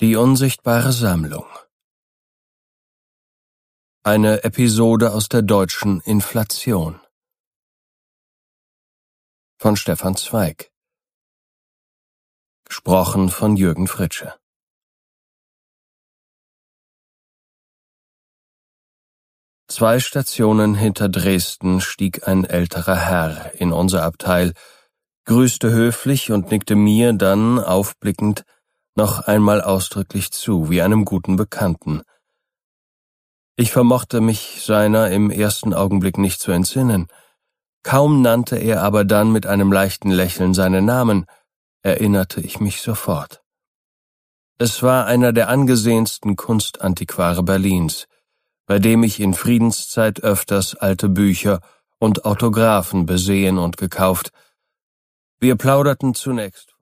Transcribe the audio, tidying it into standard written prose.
Die unsichtbare Sammlung. Eine Episode aus der deutschen Inflation. Von Stefan Zweig. Gesprochen von Jürgen Fritsche. Zwei Stationen hinter Dresden stieg ein älterer Herr in unser Abteil, grüßte höflich und nickte mir dann, aufblickend, noch einmal ausdrücklich zu, wie einem guten Bekannten. Ich vermochte mich seiner im ersten Augenblick nicht zu entsinnen. Kaum nannte er aber dann mit einem leichten Lächeln seinen Namen, erinnerte ich mich sofort. Es war einer der angesehensten Kunstantiquare Berlins, bei dem ich in Friedenszeit öfters alte Bücher und Autographen besehen und gekauft. Wir plauderten zunächst